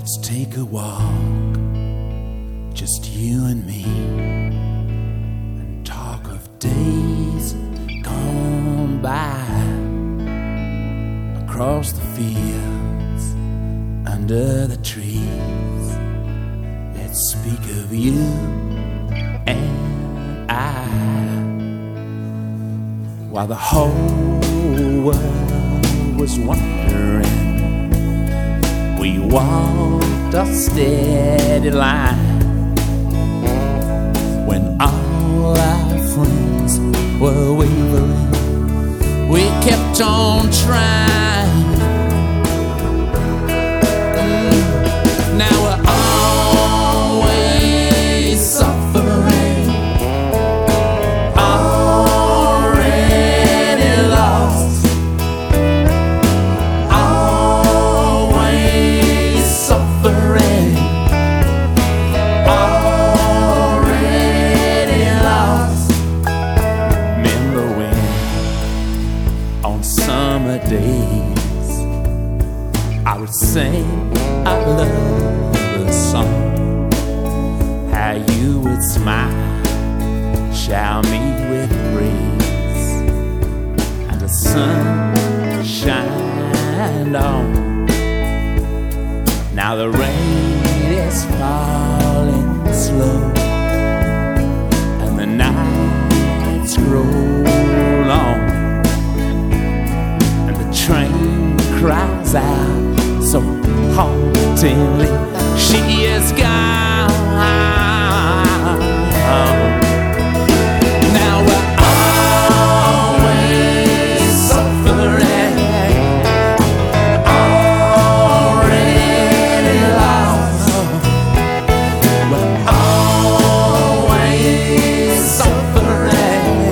Take a walk, just you and me, and talk of days gone by, across the fields, under the trees. Let's speak of you and I, while the whole world was wondering. We walked a steady line when all our friends were wavering. We kept on trying. Now we're always suffering, already lost. Days I would sing our love song, how you would smile, shower me with praise, and the sun shined on. Now the rain is falling slow, and the nights grow long. Train cries out so hauntingly, she is gone. Now we're always suffering, already lost. We're always suffering,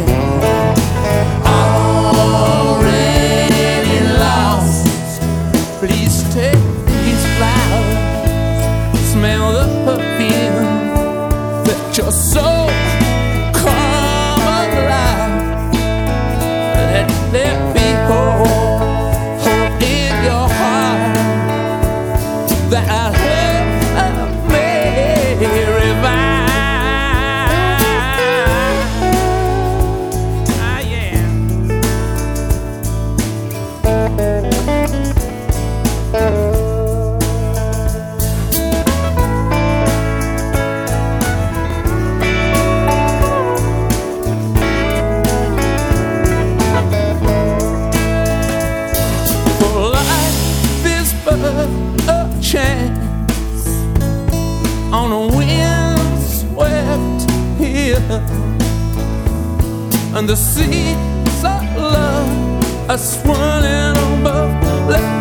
please take these flowers, smell the perfume, let your soul come alive. Let there be hope in your heart, that love may revive. Ah, yeah. A chance on a wind-swept hill, and the seas of love are swirling above. Let